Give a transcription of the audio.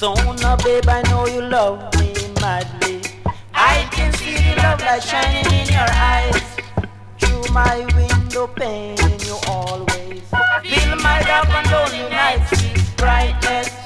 So now, babe, I know you love me madly. I can see the love light shining in your eyes. Through my window pane, you always fill my dark and lonely nights with brightness.